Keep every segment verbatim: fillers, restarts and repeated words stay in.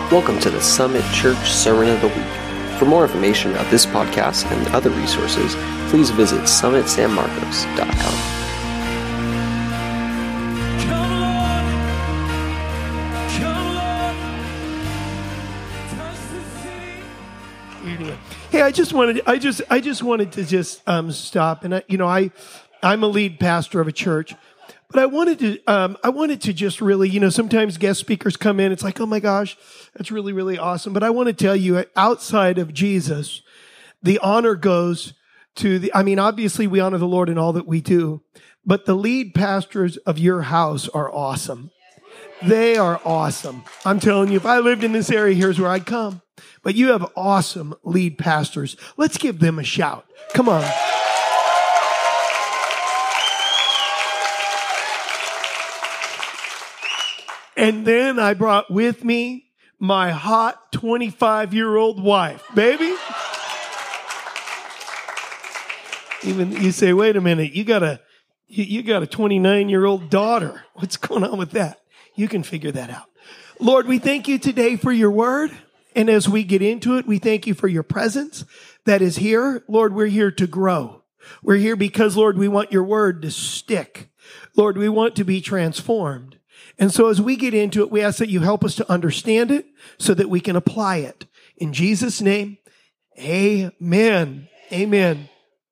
Welcome to the Summit Church Sermon of the Week. For more information about this podcast and other resources, please visit summit san marcos dot com. Hey, I just wanted, I just, I just wanted to just um, stop, and I, you know, I, I'm a lead pastor of a church, but I wanted to, um, I wanted to just really, you know, sometimes guest speakers come in, it's like, oh my gosh, that's really, really awesome. But I want to tell you, outside of Jesus, the honor goes to the. I mean, obviously, we honor the Lord in all that we do, but the lead pastors of your house are awesome. They are awesome. I'm telling you, if I lived in this area, here's where I'd come. But you have awesome lead pastors. Let's give them a shout. Come on. And then I brought with me my hot twenty-five-year-old wife. Baby. Even you say, wait a minute, you got a, you, you got a twenty-nine-year-old daughter. What's going on with that? You can figure that out. Lord, we thank you today for your word. And as we get into it, we thank you for your presence that is here. Lord, we're here to grow. We're here because, Lord, we want your word to stick. Lord, we want to be transformed. And so as we get into it, we ask that you help us to understand it so that we can apply it. In Jesus' name, amen. Amen.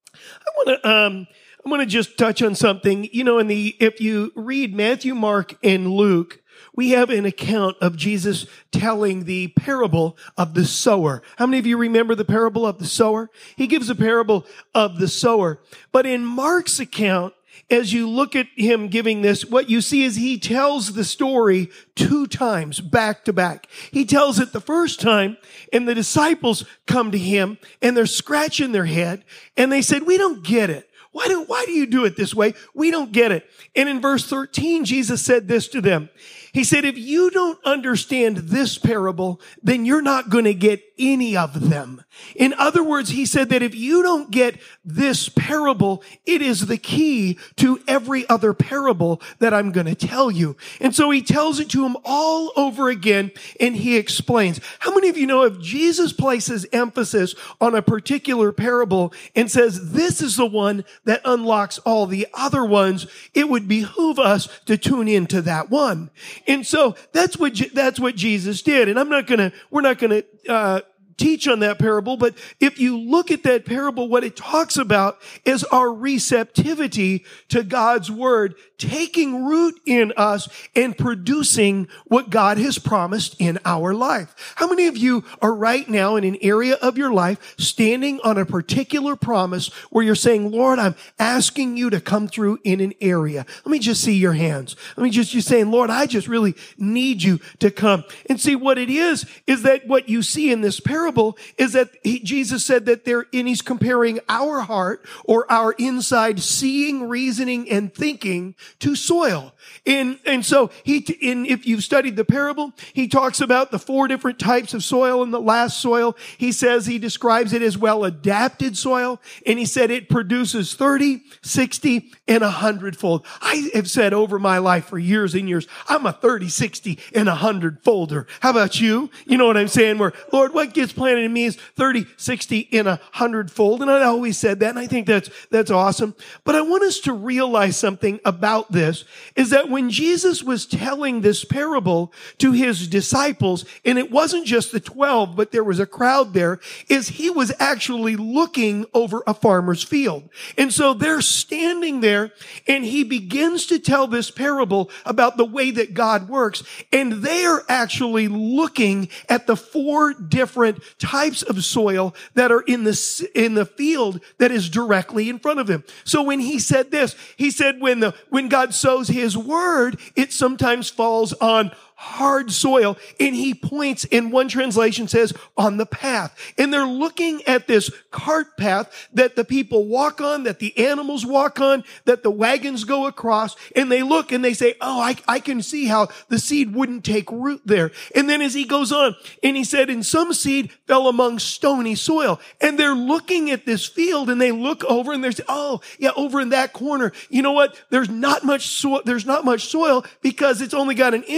I want to, um, I want to just touch on something. You know, in the, if you read Matthew, Mark, and Luke, we have an account of Jesus telling the parable of the sower. How many of you remember the parable of the sower? He gives a parable of the sower. But in Mark's account, as you look at him giving this, what you see is he tells the story two times back to back. He tells it the first time, and the disciples come to him, and they're scratching their head, and they said, we don't get it. Why do, why do you do it this way? We don't get it. And in verse thirteen, Jesus said this to them. He said, if you don't understand this parable, then you're not going to get any of them. In other words, he said that if you don't get this parable, it is the key to every other parable that I'm going to tell you. And so he tells it to them all over again, and he explains. How many of you know if Jesus places emphasis on a particular parable and says, this is the one that unlocks all the other ones, it would behoove us to tune into that one. And so that's what, that's what Jesus did. And I'm not going to, we're not going to, uh, teach on that parable, but if you look at that parable, what it talks about is our receptivity to God's word taking root in us and producing what God has promised in our life. How many of you are right now in an area of your life standing on a particular promise where you're saying, Lord, I'm asking you to come through in an area? Let me just see your hands. Let me just, you're saying, Lord, I just really need you to come. And see what it is, is that what you see in this parable is that he, Jesus said that there, and he's comparing our heart or our inside seeing, reasoning, and thinking to soil. And, and so he, in, if you've studied the parable, he talks about the four different types of soil in the last soil. He says, he describes it as well adapted soil. And he said it produces thirty, sixty, and a hundredfold. I have said over my life for years and years, I'm a thirty, sixty, and a hundred folder. How about you? You know what I'm saying? Where, Lord, what gets planted in me is thirty, sixty, and a hundredfold. And I always said that, and I think that's, that's awesome. But I want us to realize something about this, is that when Jesus was telling this parable to his disciples, and it wasn't just the twelve, but there was a crowd there, is he was actually looking over a farmer's field. And so they're standing there, and he begins to tell this parable about the way that God works, and they are actually looking at the four different types of soil that are in the, in the field that is directly in front of him. So when he said this, he said when the, when God sows his word, it sometimes falls on hard soil, and he points, in one translation says, on the path. And they're looking at this cart path that the people walk on, that the animals walk on, that the wagons go across, and they look and they say, oh, I, I can see how the seed wouldn't take root there. And then as he goes on, and he said, and some seed fell among stony soil. And they're looking at this field, and they look over and they say, oh, yeah, over in that corner, you know what? There's not much soil, there's not much soil because it's only got an inch or so.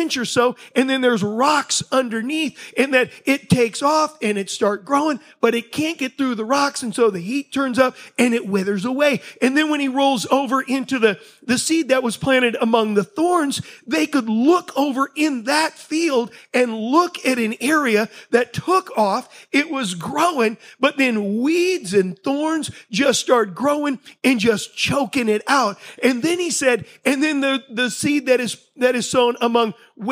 grow, and then there's rocks underneath, and that it takes off and it starts growing, but it can't get through the rocks, and so the heat turns up and it withers away. And then when he rolls over into the, the seed that was planted among the thorns, they could look over in that field and look at an area that took off. It was growing, but then weeds and thorns just start growing and just choking it out. And then he said, and then the, the seed that is, that is sown among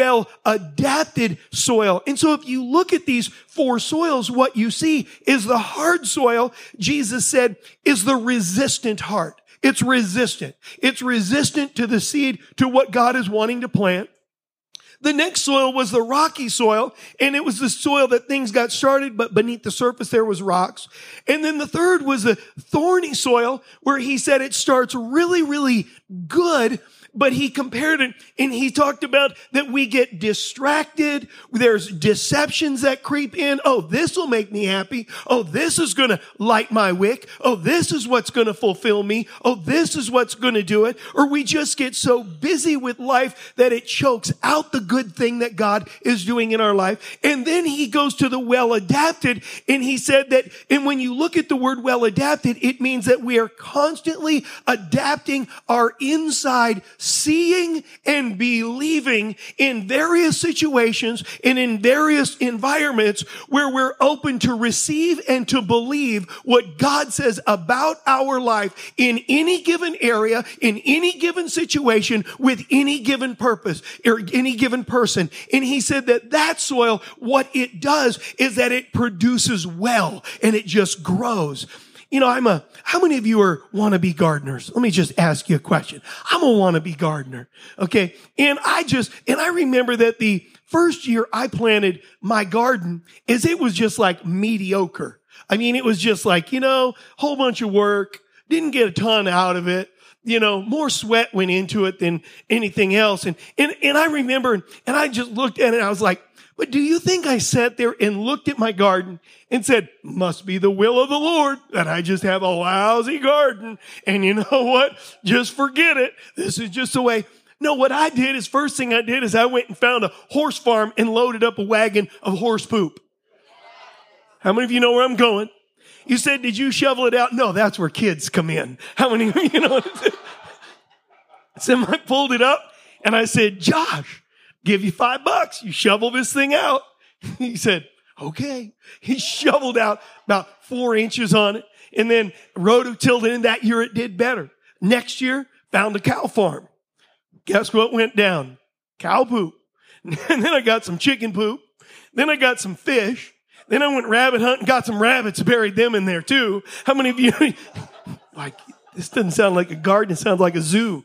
well-adapted soil. And so if you look at these four soils, what you see is the hard soil, Jesus said, is the resistant heart. It's resistant. It's resistant to the seed, to what God is wanting to plant. The next soil was the rocky soil, and it was the soil that things got started, but beneath the surface there was rocks. And then the third was the thorny soil, where he said it starts really, really good, but he compared it, and he talked about that we get distracted. There's deceptions that creep in. Oh, this will make me happy. Oh, this is going to light my wick. Oh, this is what's going to fulfill me. Oh, this is what's going to do it. Or we just get so busy with life that it chokes out the good thing that God is doing in our life. And then he goes to the well-adapted, and he said that, and when you look at the word well-adapted, it means that we are constantly adapting our inside, seeing and believing in various situations and in various environments where we're open to receive and to believe what God says about our life in any given area, in any given situation, with any given purpose or any given person. And he said that that soil, what it does is that it produces well and it just grows. You know, I'm a, how many of you are wannabe gardeners? Let me just ask you a question. I'm a wannabe gardener. Okay. And I just, and I remember that the first year I planted my garden is it was just like mediocre. I mean, it was just like, you know, whole bunch of work, didn't get a ton out of it. You know, more sweat went into it than anything else. And, and, and I remember, and I just looked at it and I was like, but do you think I sat there and looked at my garden and said, must be the will of the Lord that I just have a lousy garden. And you know what? Just forget it. This is just the way. No, what I did is first thing I did is I went and found a horse farm and loaded up a wagon of horse poop. How many of you know where I'm going? You said, did you shovel it out? No, that's where kids come in. How many of you know? So I pulled it up and I said, Josh, give you five bucks. You shovel this thing out. He said, okay. He shoveled out about four inches on it and then rototilled it, and that year it did better. Next year, found a cow farm. Guess what went down? Cow poop. And then I got some chicken poop. Then I got some fish. Then I went rabbit hunting, got some rabbits, buried them in there too. How many of you, like, this doesn't sound like a garden, it sounds like a zoo.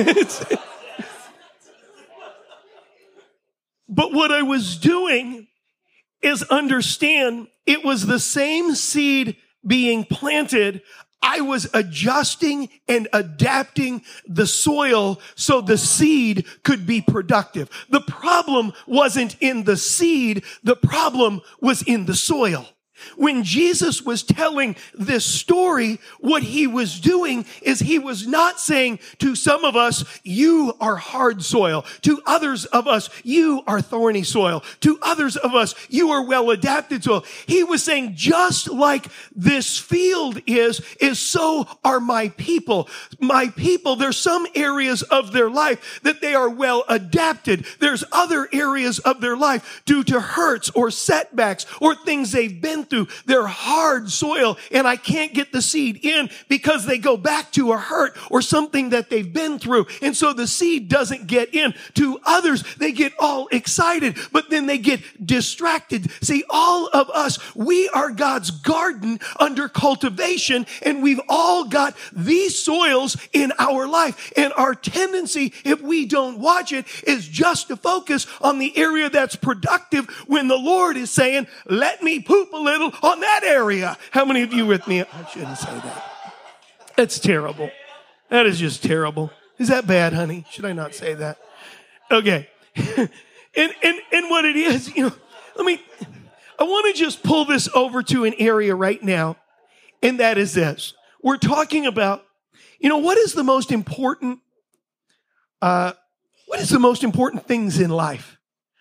But what I was doing is understand it was the same seed being planted. I was adjusting and adapting the soil so the seed could be productive. The problem wasn't in the seed. The problem was in the soil. When Jesus was telling this story, what he was doing is he was not saying to some of us, you are hard soil. To others of us, you are thorny soil. To others of us, you are well-adapted soil. He was saying, just like this field is, is so are my people. My people, there's some areas of their life that they are well-adapted. There's other areas of their life due to hurts or setbacks or things they've been through. They're hard soil, and I can't get the seed in because they go back to a hurt or something that they've been through. And so the seed doesn't get in. To others, they get all excited, but then they get distracted. See, all of us, we are God's garden under cultivation, and we've all got these soils in our life. And our tendency, if we don't watch it, is just to focus on the area that's productive when the Lord is saying, let me poop a little on that area. How many of you with me? I shouldn't say that. That's terrible. That is just terrible. Is that bad, honey? Should I not say that? Okay. and, and, and what it is, you know, let me, I want to just pull this over to an area right now. And that is this. We're talking about, you know, what is the most important, uh, what is the most important things in life?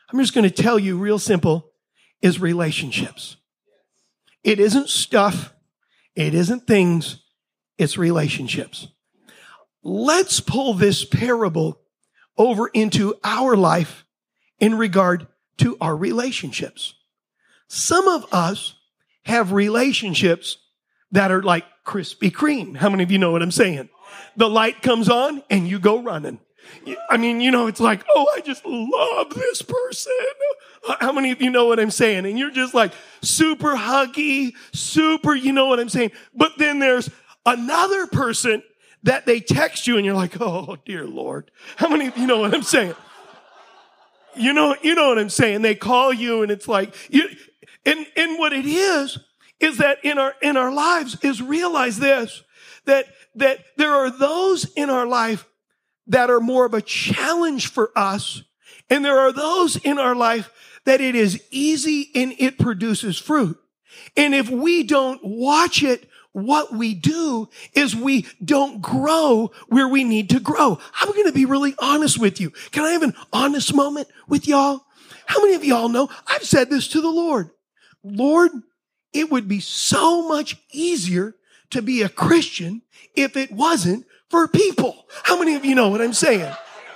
I'm just going to tell you real simple, is relationships. It isn't stuff. It isn't things. It's relationships. Let's pull this parable over into our life in regard to our relationships. Some of us have relationships that are like Krispy Kreme. How many of you know what I'm saying? The light comes on and you go running. I mean, you know, it's like, oh, I just love this person. How many of you know what I'm saying? And you're just like super huggy, super, you know what I'm saying? But then there's another person that they text you and you're like, oh, dear Lord. How many of you know what I'm saying? You know, you know what I'm saying? They call you and it's like, you, and, and what it is, is that in our, in our lives is realize this, that, that there are those in our life that are more of a challenge for us. And there are those in our life that it is easy and it produces fruit. And if we don't watch it, what we do is we don't grow where we need to grow. I'm going to be really honest with you. Can I have an honest moment with y'all? How many of y'all know I've said this to the Lord? Lord, it would be so much easier to be a Christian if it wasn't for people. How many of you know what I'm saying?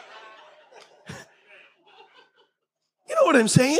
You know what I'm saying?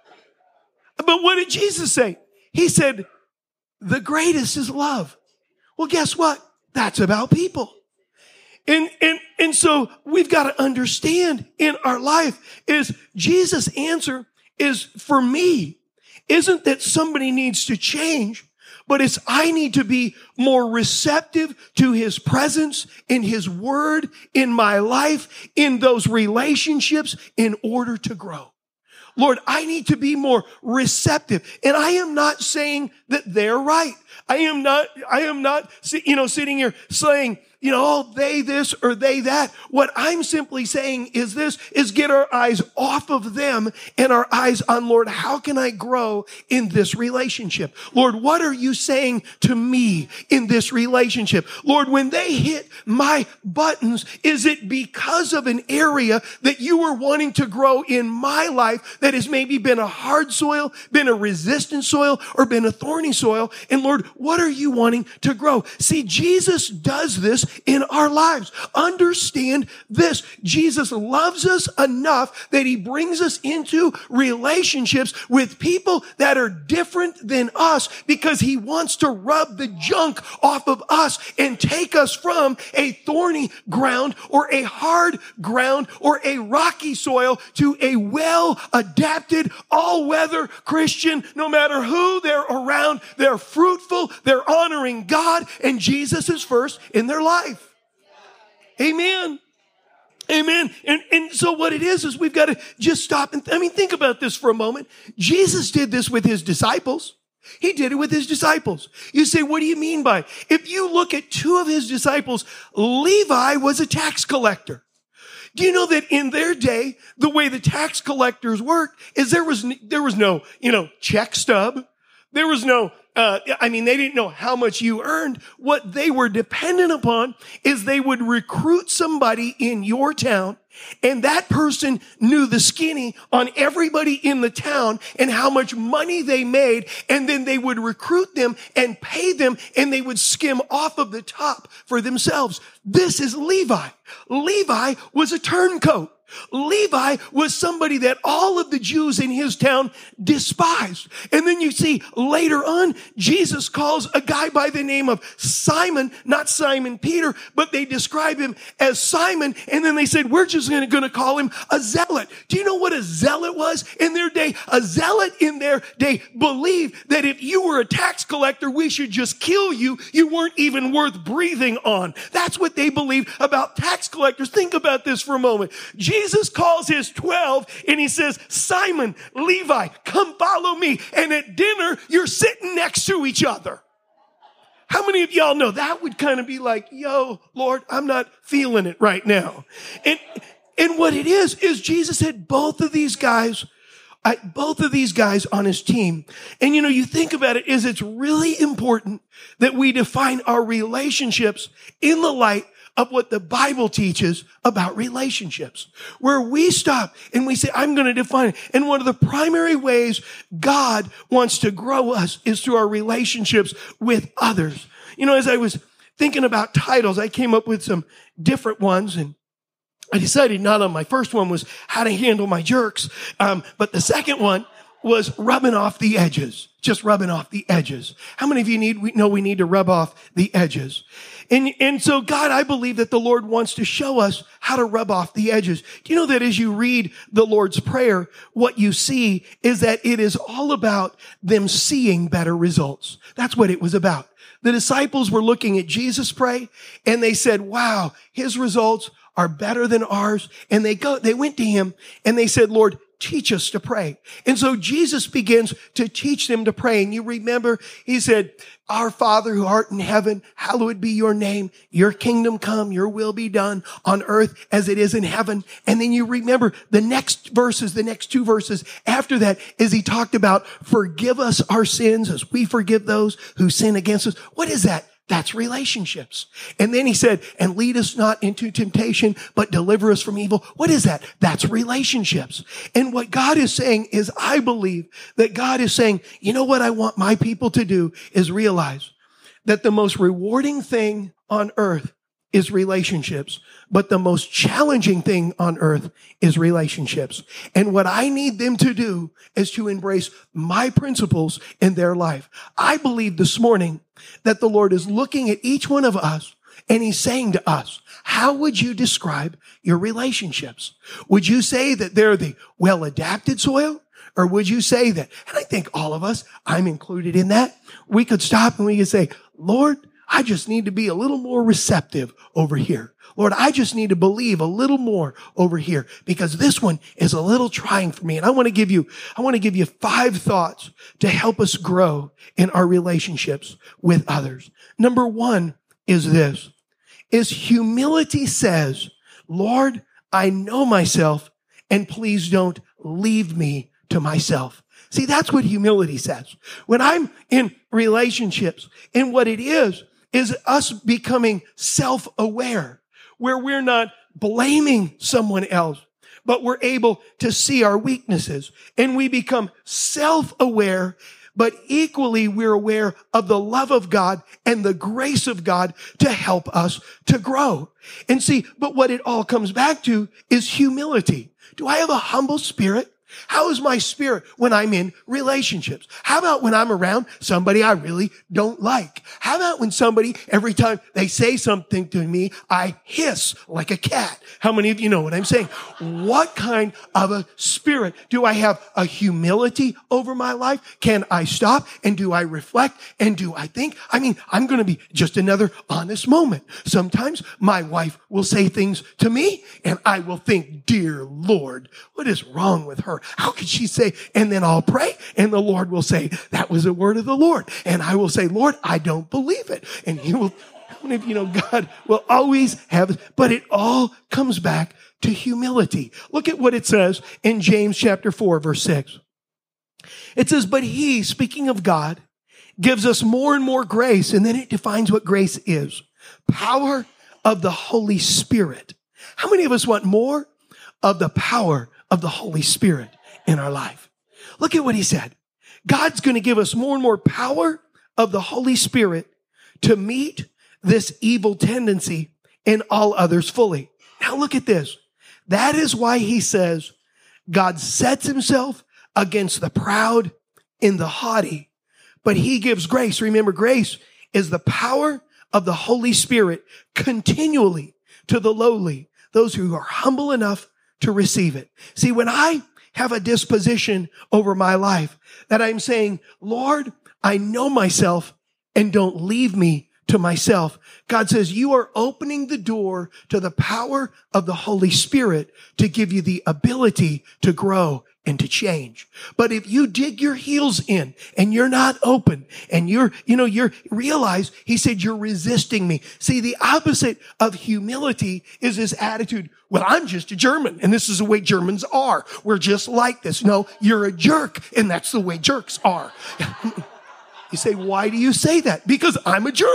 But what did Jesus say? He said, the greatest is love. Well, guess what? That's about people. And, and, and so we've got to understand in our life is Jesus' answer is for me, isn't that somebody needs to change, but it's I need to be more receptive to his presence, in his word, in my life, in those relationships in order to grow. Lord, I need to be more receptive. And I am not saying that they're right. I am not, I am not, you know, sitting here saying, you know, oh, they this or they that. What I'm simply saying is this, is get our eyes off of them and our eyes on, Lord, how can I grow in this relationship? Lord, what are you saying to me in this relationship? Lord, when they hit my buttons, is it because of an area that you were wanting to grow in my life that has maybe been a hard soil, been a resistant soil, or been a thorny soil? And Lord, what are you wanting to grow? See, Jesus does this in our lives. Understand this. Jesus loves us enough that he brings us into relationships with people that are different than us because he wants to rub the junk off of us and take us from a thorny ground or a hard ground or a rocky soil to a well-adapted, all-weather Christian. No matter who they're around, they're fruitful, they're honoring God, and Jesus is first in their life. Amen. Amen. And, and so what it is, is we've got to just stop and, th- I mean, think about this for a moment. Jesus did this with his disciples. He did it with his disciples. You say, what do you mean by it? If you look at two of his disciples, Levi was a tax collector. Do you know that in their day, the way the tax collectors worked is there was, there was no, you know, check stub. There was no, uh, I mean, they didn't know how much you earned. What they were dependent upon is they would recruit somebody in your town, and that person knew the skinny on everybody in the town and how much money they made. And then they would recruit them and pay them, and they would skim off of the top for themselves. This is Levi. Levi was a turncoat. Levi was somebody that all of the Jews in his town despised. And then you see later on, Jesus calls a guy by the name of Simon, not Simon Peter, but they describe him as Simon. And then they said, we're just going to call him a zealot. Do you know what a zealot was in their day? A zealot in their day believed that if you were a tax collector, we should just kill you. You weren't even worth breathing on. That's what they believed about tax collectors. Think about this for a moment. Jesus calls his twelve and he says, Simon, Levi, come follow me. And at dinner, you're sitting next to each other. How many of y'all know that would kind of be like, yo, Lord, I'm not feeling it right now. And, and what it is, is Jesus had both of these guys, uh, both of these guys on his team. And you know, you think about it, is it's really important that we define our relationships in the light of what the Bible teaches about relationships, where we stop and we say, I'm going to define it. And one of the primary ways God wants to grow us is through our relationships with others. You know, as I was thinking about titles, I came up with some different ones, and I decided not on my first one was how to handle my jerks. Um, but the second one was rubbing off the edges, just rubbing off the edges. How many of you need, we know we need to rub off the edges? And, and so God, I believe that the Lord wants to show us how to rub off the edges. Do you know that as you read the Lord's Prayer, what you see is that it is all about them seeing better results. That's what it was about. The disciples were looking at Jesus pray, and they said, wow, his results are better than ours. And they go, they went to him and they said, Lord, teach us to pray. And so Jesus begins to teach them to pray. And you remember, he said, our Father who art in heaven, hallowed be your name. Your kingdom come, your will be done on earth as it is in heaven. And then you remember the next verses, the next two verses after that is he talked about forgive us our sins as we forgive those who sin against us. What is that? That's relationships. And then he said, and lead us not into temptation, but deliver us from evil. What is that? That's relationships. And what God is saying is, I believe that God is saying, you know what I want my people to do is realize that the most rewarding thing on earth is relationships, but the most challenging thing on earth is relationships. And what I need them to do is to embrace my principles in their life. I believe this morning that the Lord is looking at each one of us and he's saying to us, how would you describe your relationships? Would you say that they're the well-adapted soil? Or would you say that, and I think all of us, I'm included in that, we could stop and we could say, Lord, I just need to be a little more receptive over here. Lord, I just need to believe a little more over here because this one is a little trying for me. And I want to give you, I want to give you five thoughts to help us grow in our relationships with others. Number one is this, is humility says, Lord, I know myself and please don't leave me to myself. See, that's what humility says. When I'm in relationships, and what it is, is us becoming self-aware, where we're not blaming someone else, but we're able to see our weaknesses. And we become self-aware, but equally we're aware of the love of God and the grace of God to help us to grow. And see, but what it all comes back to is humility. Do I have a humble spirit? How is my spirit when I'm in relationships? How about when I'm around somebody I really don't like? How about when somebody, every time they say something to me, I hiss like a cat? How many of you know what I'm saying? What kind of a spirit? Do I have a humility over my life? Can I stop? And do I reflect? And do I think? I mean, I'm going to be just another honest moment. Sometimes my wife will say things to me and I will think, dear Lord, what is wrong with her? How could she say, and then I'll pray and the Lord will say, that was a word of the Lord. And I will say, Lord, I don't believe it. And he will, how many of you know God will always have, but it all comes back to humility. Look at what it says in James chapter four, verse six. It says, but he, speaking of God, gives us more and more grace. And then it defines what grace is. Power of the Holy Spirit. How many of us want more of the power of the Holy Spirit in our life? Look at what he said. God's going to give us more and more power of the Holy Spirit to meet this evil tendency in all others fully. Now look at this. That is why he says, God sets himself against the proud and the haughty, but he gives grace. Remember, grace is the power of the Holy Spirit continually to the lowly, those who are humble enough to receive it. See, when I have a disposition over my life that I'm saying, Lord, I know myself and don't leave me to myself. God says, you are opening the door to the power of the Holy Spirit to give you the ability to grow and to change. But if you dig your heels in and you're not open and you're, you know, you're realize he said, you're resisting me. See, the opposite of humility is this attitude. Well, I'm just a German and this is the way Germans are. We're just like this. No, you're a jerk and that's the way jerks are. You say, why do you say that? Because I'm a German.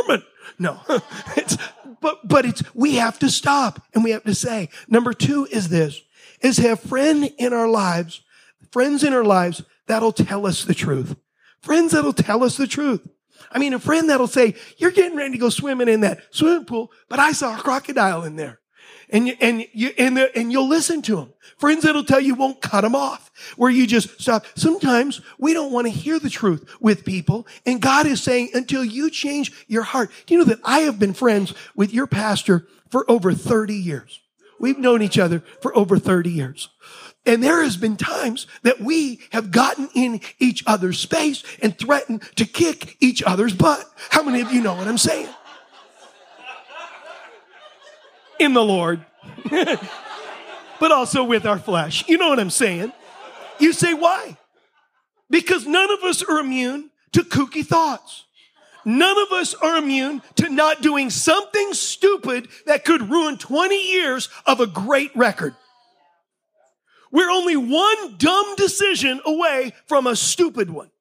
No, it's, but, but it's, we have to stop and we have to say. Number two is this, is have friend in our lives, friends in our lives that'll tell us the truth. Friends that'll tell us the truth. I mean, a friend that'll say, you're getting ready to go swimming in that swimming pool, but I saw a crocodile in there. And you, and you, and, the, and you'll listen to them. Friends that'll tell you won't cut them off, where you just stop. Sometimes we don't want to hear the truth with people. And God is saying, until you change your heart. Do you know that I have been friends with your pastor for over thirty years? We've known each other for over thirty years. And there has been times that we have gotten in each other's space and threatened to kick each other's butt. How many of you know what I'm saying? In the Lord. But also with our flesh. You know what I'm saying? You say, why? Because none of us are immune to kooky thoughts. None of us are immune to not doing something stupid that could ruin twenty years of a great record. We're only one dumb decision away from a stupid one.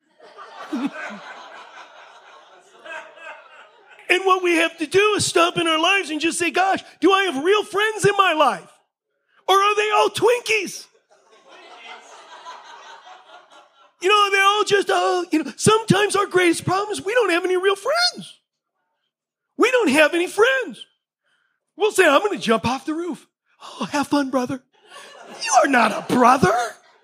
And what we have to do is stop in our lives and just say, gosh, do I have real friends in my life? Or are they all Twinkies? You know, they're all just, oh, you know, sometimes our greatest problem is we don't have any real friends. We don't have any friends. We'll say, I'm going to jump off the roof. Oh, have fun, brother. You are not a brother.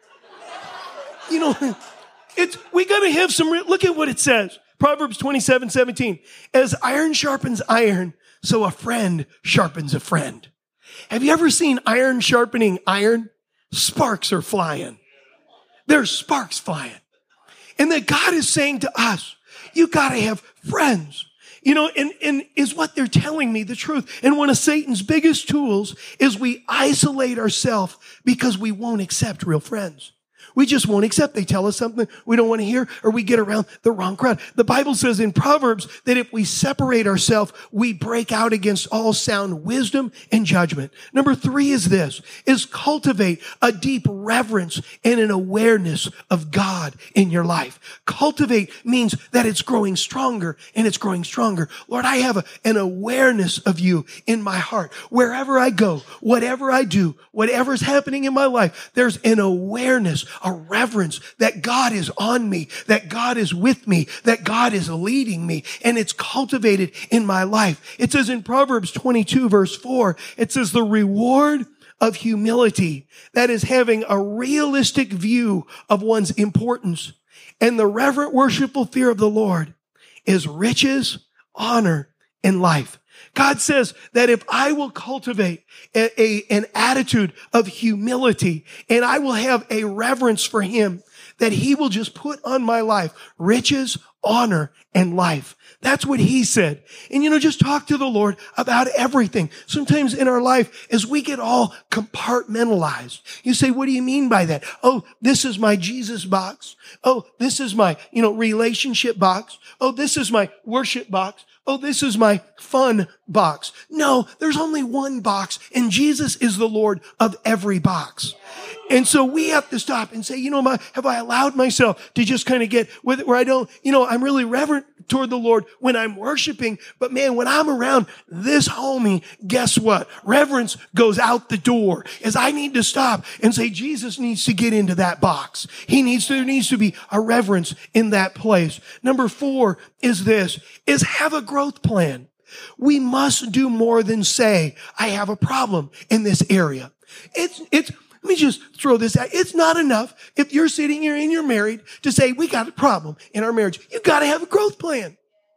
You know, it's, we got to have some, re- look at what it says. Proverbs twenty-seven seventeen. As iron sharpens iron, so a friend sharpens a friend. Have you ever seen iron sharpening iron? Sparks are flying. There's sparks flying. And that God is saying to us, you got to have friends. You know, and, and is what they're telling me the truth. And one of Satan's biggest tools is we isolate ourselves because we won't accept real friends. We just won't accept. They tell us something we don't want to hear, or we get around the wrong crowd. The Bible says in Proverbs that if we separate ourselves, we break out against all sound wisdom and judgment. Number three is this, is cultivate a deep reverence and an awareness of God in your life. Cultivate means that it's growing stronger and it's growing stronger. Lord, I have a, an awareness of you in my heart. Wherever I go, whatever I do, whatever's happening in my life, there's an awareness, a reverence that God is on me, that God is with me, that God is leading me, and it's cultivated in my life. It says in Proverbs twenty-two verse four, it says the reward of humility, that is having a realistic view of one's importance, and the reverent worshipful fear of the Lord is riches, honor, and life. God says that if I will cultivate a, a, an attitude of humility and I will have a reverence for him, that he will just put on my life riches, honor, and life. That's what he said. And you know, just talk to the Lord about everything. Sometimes in our life, as we get all compartmentalized, you say, what do you mean by that? Oh, this is my Jesus box. Oh, this is my, you know, relationship box. Oh, this is my worship box. Oh, this is my fun box. No, there's only one box, and Jesus is the Lord of every box. And so we have to stop and say, you know, my, have I allowed myself to just kind of get with it where I don't, you know, I'm really reverent toward the Lord when I'm worshiping. But man, when I'm around this homie, guess what? Reverence goes out the door, as I need to stop and say, Jesus needs to get into that box. He needs to, there needs to be a reverence in that place. Number four is this, is have a growth plan. We must do more than say, I have a problem in this area. It's, it's, Let me just throw this out. It's not enough if you're sitting here and you're married to say, we got a problem in our marriage. You got to have a growth plan.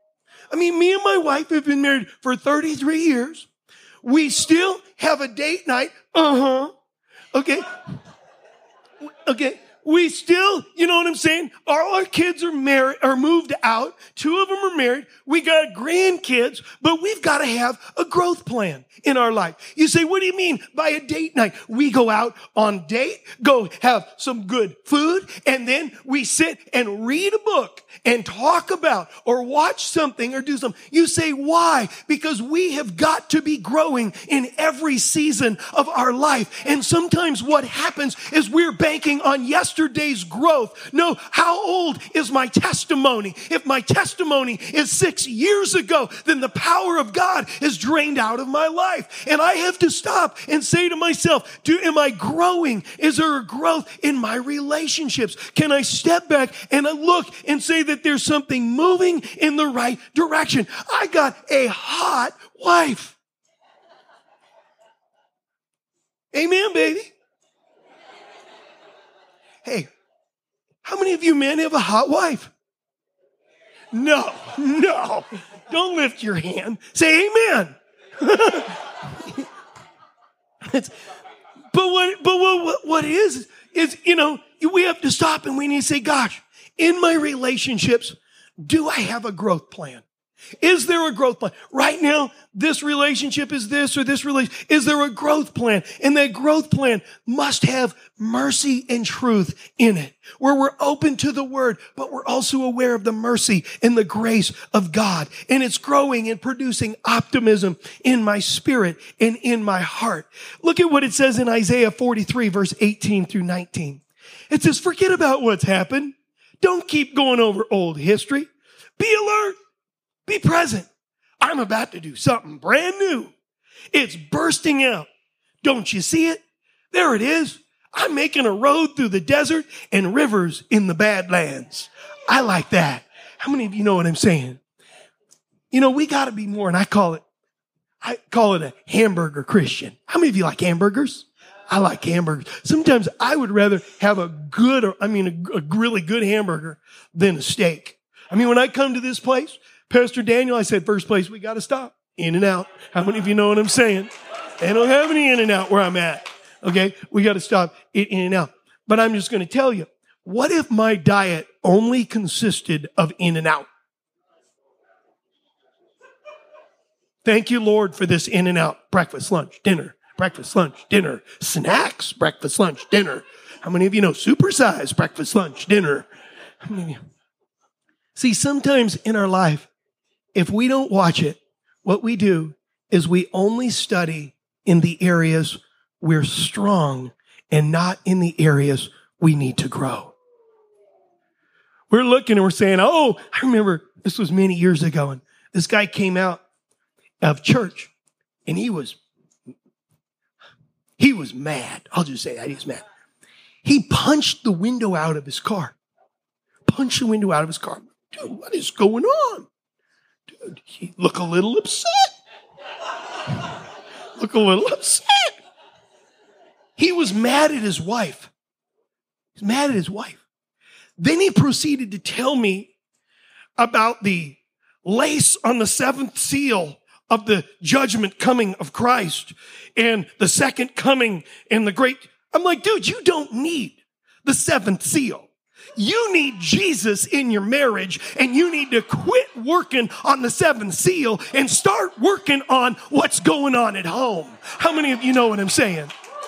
I mean, me and my wife have been married for thirty-three years. We still have a date night. Uh-huh. Okay. Okay. We still, you know what I'm saying? All our kids are married, are moved out. Two of them are married. We got grandkids, but we've got to have a growth plan in our life. You say, what do you mean by a date night? We go out on date, go have some good food, and then we sit and read a book and talk about or watch something or do something. You say, why? Because we have got to be growing in every season of our life. And sometimes what happens is we're banking on yesterday yesterday's growth. No, how old is my testimony? If my testimony is six years ago, then the power of God is drained out of my life. And I have to stop and say to myself, do, am I growing? Is there a growth in my relationships? Can I step back and I look and say that there's something moving in the right direction? I got a hot wife. Amen, baby. Hey, how many of you men have a hot wife? No, no. Don't lift your hand. Say amen. It's, but what, but what, what is, is, you know, we have to stop and we need to say, gosh, in my relationships, do I have a growth plan? Is there a growth plan? Right now, this relationship is this or this relationship. Is there a growth plan? And that growth plan must have mercy and truth in it, where we're open to the word, but we're also aware of the mercy and the grace of God. And it's growing and producing optimism in my spirit and in my heart. Look at what it says in Isaiah forty-three, verse eighteen through nineteen. It says, forget about what's happened. Don't keep going over old history. Be alert. Be present. I'm about to do something brand new. It's bursting out. Don't you see it? There it is. I'm making a road through the desert and rivers in the Badlands. I like that. How many of you know what I'm saying? You know, we got to be more, and I call it, I call it a hamburger Christian. How many of you like hamburgers? I like hamburgers. Sometimes I would rather have a good, I mean, a, a really good hamburger than a steak. I mean, when I come to this place, Pastor Daniel, I said, first place, we got to stop. In-N-Out. How many of you know what I'm saying? They don't have any In-N-Out where I'm at. Okay? We got to stop at In-N-Out. But I'm just going to tell you, what if my diet only consisted of In-N-Out? Thank you, Lord, for this In-N-Out. Breakfast, lunch, dinner. Breakfast, lunch, dinner. Snacks, breakfast, lunch, dinner. How many of you know supersize breakfast, lunch, dinner? How many of you? See, sometimes in our life, if we don't watch it, what we do is we only study in the areas we're strong and not in the areas we need to grow. We're looking and we're saying, oh, I remember this was many years ago, and this guy came out of church and he was, he was mad. I'll just say that, he was mad. He punched the window out of his car. Punched the window out of his car. Dude, what is going on? Dude, he look a little upset. Look a little upset. He was mad at his wife. He's mad at his wife. Then he proceeded to tell me about the lace on the seventh seal of the judgment coming of Christ and the second coming and the great. I'm like, dude, you don't need the seventh seal. You need Jesus in your marriage, and you need to quit working on the seventh seal and start working on what's going on at home. How many of you know what I'm saying?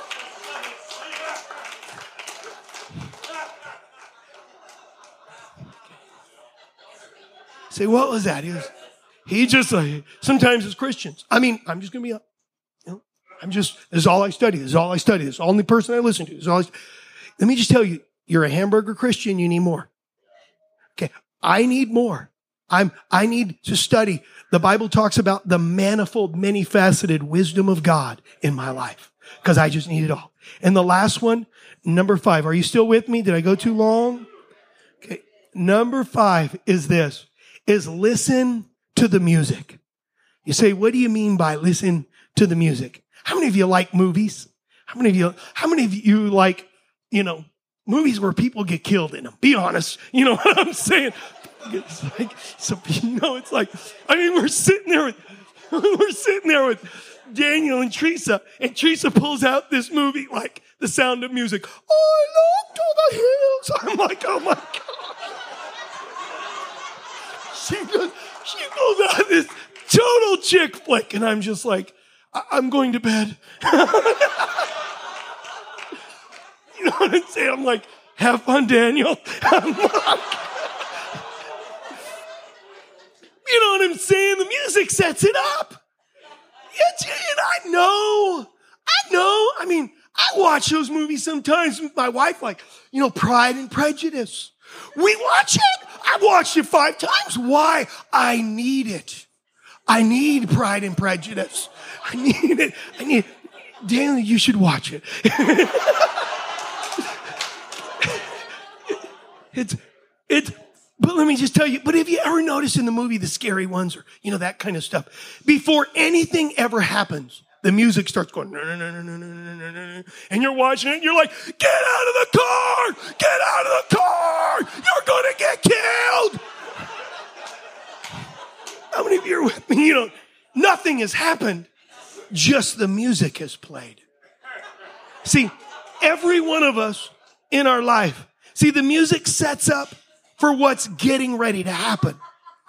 Say, what was that? He, was, he just, uh, sometimes as Christians, I mean, I'm just going to be, up. You know, I'm just, this is all I study. This is all I study. This is the only person I listen to. This is all I, let me just tell you, you're a hamburger Christian, you need more. Okay, I need more. I'm, I need to study. The Bible talks about the manifold, many-faceted wisdom of God in my life, because I just need it all. And the last one, number five. Are you still with me? Did I go too long? Okay, number five is this, is listen to the music. You say, what do you mean by listen to the music? How many of you like movies? How many of you, how many of you like, you know, movies where people get killed in them? Be honest. You know what I'm saying? It's like, so, you know, it's like, I mean, we're sitting there with, we're sitting there with Daniel and Teresa, and Teresa pulls out this movie like The Sound of Music. I look to the hills. I'm like, oh my God. She goes, she goes out this total chick flick, and I'm just like, I- I'm going to bed. You know what I'm saying? I'm like, have fun, Daniel. I'm like, you know what I'm saying? The music sets it up. It's, and I know, I know. I mean, I watch those movies sometimes with my wife, like, you know, Pride and Prejudice. We watch it. I've watched it five times. Why? I need it. I need Pride and Prejudice. I need it. I need it. Daniel, you should watch it. it's, it's, but let me just tell you, but have you ever noticed in the movie, the scary ones or, you know, that kind of stuff, before anything ever happens, the music starts going, no, no, no, no, no, no, no, no, no, and you're watching it and you're like, get out of the car! Get out of the car! You're going to get killed! How many of you are with me? You know, nothing has happened. Just the music has played. See, every one of us in our life, see, the music sets up for what's getting ready to happen.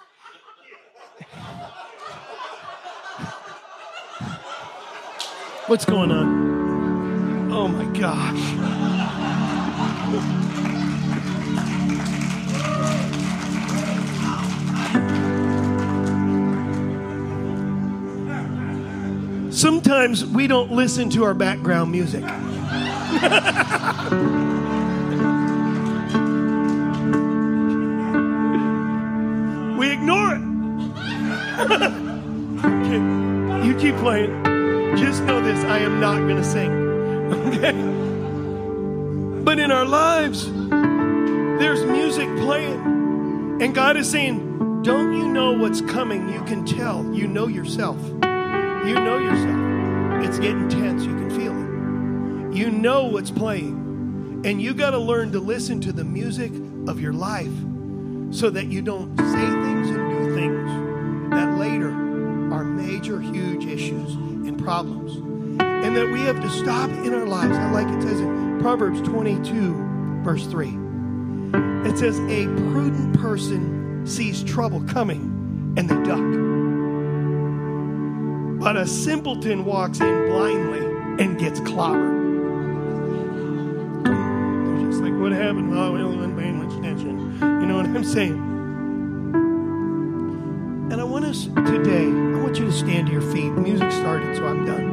What's going on? Oh my gosh. Sometimes we don't listen to our background music. We ignore it. Okay, you keep playing. Just know this, I am not going to sing. Okay? But in our lives, there's music playing. And God is saying, don't you know what's coming? You can tell. You know yourself. You know yourself. It's getting tense. You can feel it. You know what's playing. And you got to learn to listen to the music of your life so that you don't say things and do things that later are major, huge issues and problems. And that we have to stop in our lives. I like it says in Proverbs twenty-two, verse three. It says, a prudent person sees trouble coming and they duck. But a simpleton walks in blindly and gets clobbered. They're just like, what happened? Oh, we only wasn't paying much attention. You know what I'm saying? And I want us today, I want you to stand to your feet. The music started, so I'm done.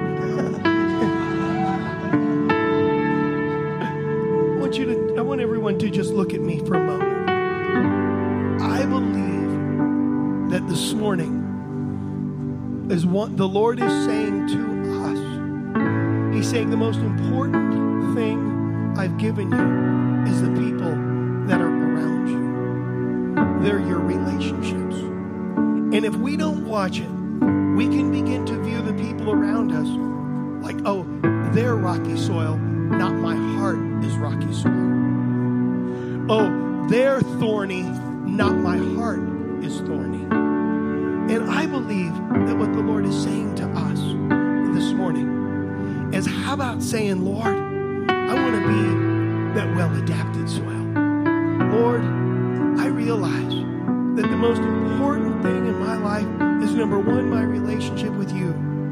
I want you to, I want everyone to just look at me for a moment. I believe that this morning, is what the Lord is saying to us. He's saying the most important thing I've given you is the people that are around you. They're your relationships. And if we don't watch it, we can begin to view the people around us like, oh, they're rocky soil, not my heart is rocky soil. Oh, they're thorny, not my heart is thorny. And I believe that what the Lord is saying to us this morning is, how about saying, Lord, I want to be that well-adapted soil. Lord, I realize that the most important thing in my life is, number one, my relationship with you.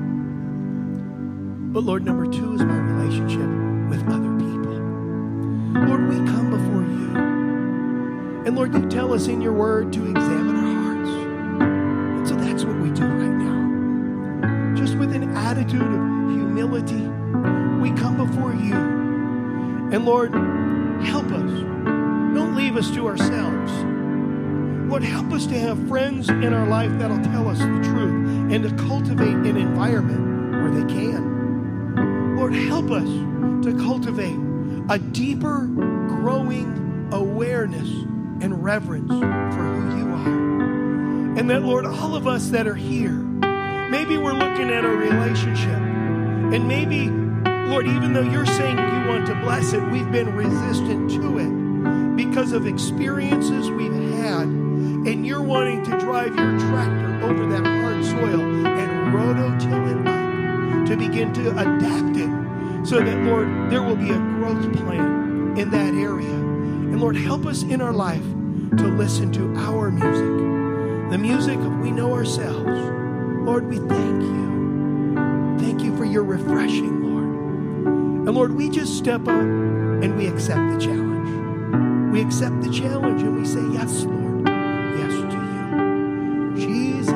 But Lord, number two is my relationship with other people. Lord, we come before you. And Lord, you tell us in your word to examine our hearts. So that's what we do right now. Just with an attitude of humility, we come before you. And Lord, help us. Don't leave us to ourselves. Lord, help us to have friends in our life that'll tell us the truth and to cultivate an environment where they can. Lord, help us to cultivate a deeper, growing awareness and reverence for who you are. And that, Lord, all of us that are here, maybe we're looking at a relationship. And maybe, Lord, even though you're saying you want to bless it, we've been resistant to it because of experiences we've had. And you're wanting to drive your tractor over that hard soil and rototill it up to begin to adapt it so that, Lord, there will be a growth plan in that area. And, Lord, help us in our life to listen to our music. The music of we know ourselves. Lord, we thank you. Thank you for your refreshing, Lord. And Lord, we just step up and we accept the challenge. We accept the challenge and we say, yes, Lord. Yes to you. Jesus'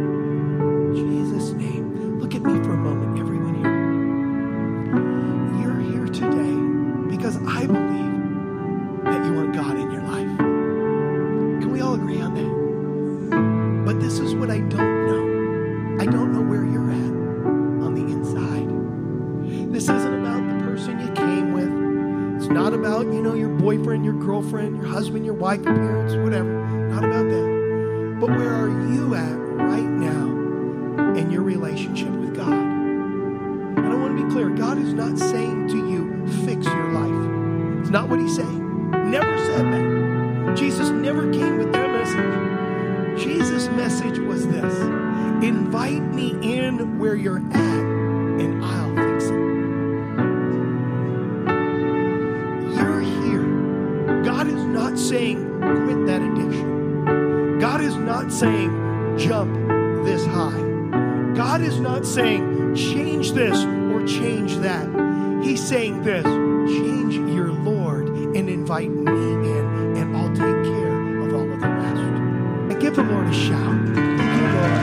name. Jesus' name. Look at me for a moment, everyone here. Your This isn't about the person you came with. It's not about, you know, your boyfriend, your girlfriend, your husband, your wife, your parents, whatever. Not about that. But where are you at right now in your relationship with God? And I want to be clear. God is not saying to you, fix your life. It's not what he's saying. Never said that. Jesus never came with that message. Jesus' message was this: invite me in where you're at, and I'll fix it. You're here. God is not saying quit that addiction. God is not saying jump this high. God is not saying change this or change that. He's saying this: change your Lord and invite me in, and I'll take care of all of the rest. And give the Lord a shout. Thank you, Lord.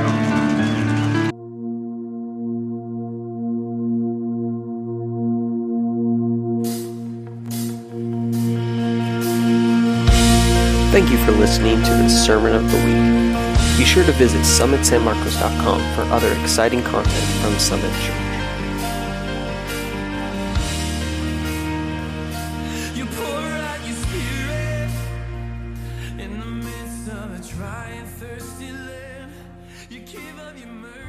Thank you for listening to the Sermon of the Week. Be sure to visit summit san marcos dot com for other exciting content from Summit Church. You pour out your spirit in the midst of a dry and thirsty land. You give of your mercy.